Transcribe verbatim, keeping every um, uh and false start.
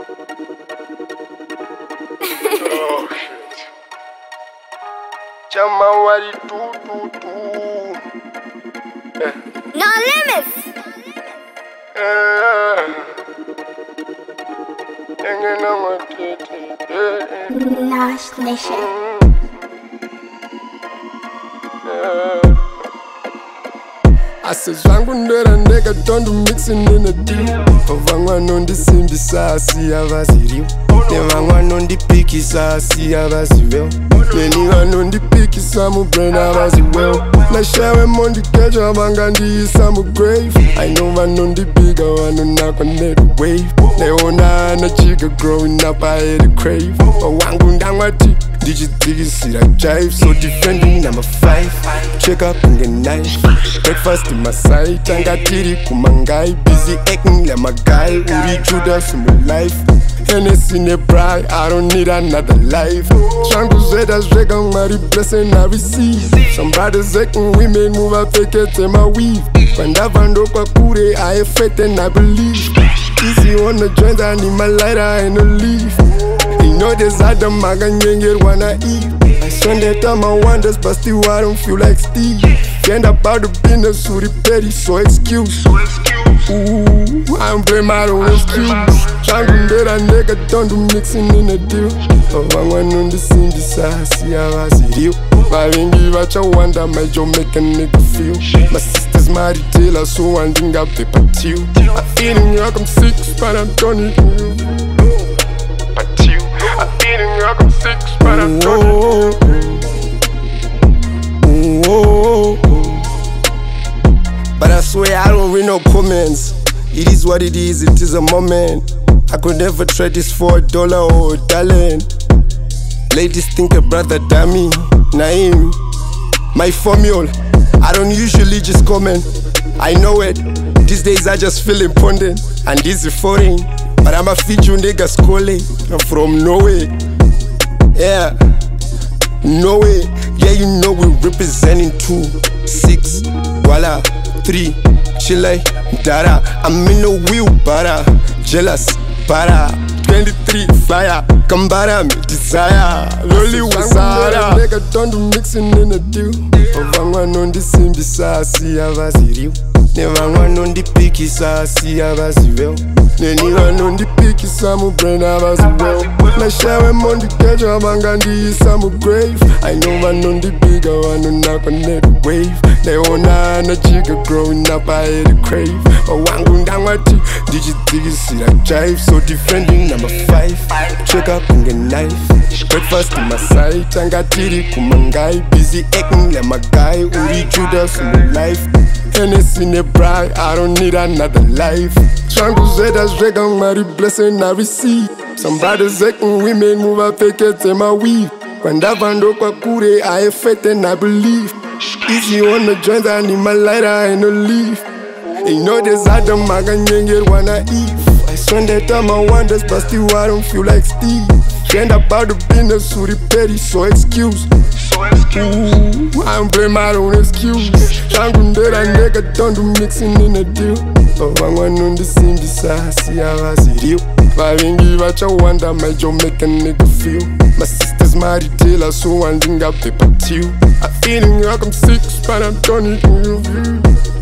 Oh shit. Chama wari tu tu tu. Eh. No limits. Eh. Engena matete. Eh. Nash Nation. I said, Zwangundera nigga don't do mixing in a deal. Ovangwa nondi simbi sasi avaziriu. Nevangwa nondi piki sasi avaziveo. Neniwa nondi piki samu brain avaziweo. Na shawe mondi kejo abanga ndi samu grave. I know man nondi bigger one knock on the wave. Neona na chica growing up I had a crave. Wangundangwati digitigi sira jive. So defending number five. Check up in the night. Breakfast in my sight. Tangatiri kumangai. Busy acting like my guy. Uri Judas in my life. Hennessy in a bride. I don't need another life. Shangu zedas regan mari blessing I receive. Some brothers acting women move I fake it in my weave. When that vando kwa kure I have faith and I believe. Easy on the joint I need my lighter and a leaf. You know this Adam Maganyenge wanna eat. I spend that time I wonders but still I don't feel like Steve. End up out the business so the petty so excuse. Ooh, I'm blame my own excuse. Shangundera nigga don't do mixing in a deal. Ovangwa nondi simbi sasi avaziriu. Valingi vacha wanda my joe make a nigga feel. My sister's my retailer so I'm doing up paper too. I'm feeling like I'm six but I'm done it. But you, I'm feeling like I'm six but I'm done it. But I swear I don't read no comments. It is what it is, it is a moment. I could never trade this for a dollar or a talent. Ladies think a brother dummy, Naim. My formula, I don't usually just comment. I know it, these days I just feel important. And this is foreign, but I'm a feature nigga schooling. I'm from Norway, yeah, Norway. Yeah, you know we representing two, six, voila. Three, Chile, Dara. I'm in a wheel, para. Jealous, para. twenty-three, flyer. Kambara, me desire. Loli wasara. Nigga don't do mixing in a deal. Ovangwa nondi simbi sasi avaziriu. Nevangwa nondi piki sasi avaziveo. Neniwa nondi piki samu brain avaziweo. Na shawe mondi kejo abanga ndi samu grave. I know man nondi bigger one knock on the wave. Neona na chica growing up I had a crave. Wangundangwati digitigi sira jive. So defending number five. Check up in the knife. Breakfast in my sight. Tangatiri kumangai. Busy acting like my guy. Uri Judas in my life. Hennessy in a bride, I don't need another life. Shangu zedas regan mari blessing I receive. Some brothers acting women move I fake it in my weave. When that vando kwa kure I have faith and I believe. Easy on the joint I need my lighter and a leaf. You know this Adam Maganyenge wanna eat. I spend that time I wonders but still I don't feel like Steve. End up out the business so the petty so excuse. Ooh, I'm blame my own excuse. Shangundera nigga don't do mixing in a deal. Ovangwa nondi simbi sasi avaziriu. Valingi vacha wanda my joe make a nigga feel. My sister's my retailer so I'm doing up paper too. I'm feeling like I'm six but I'm done it.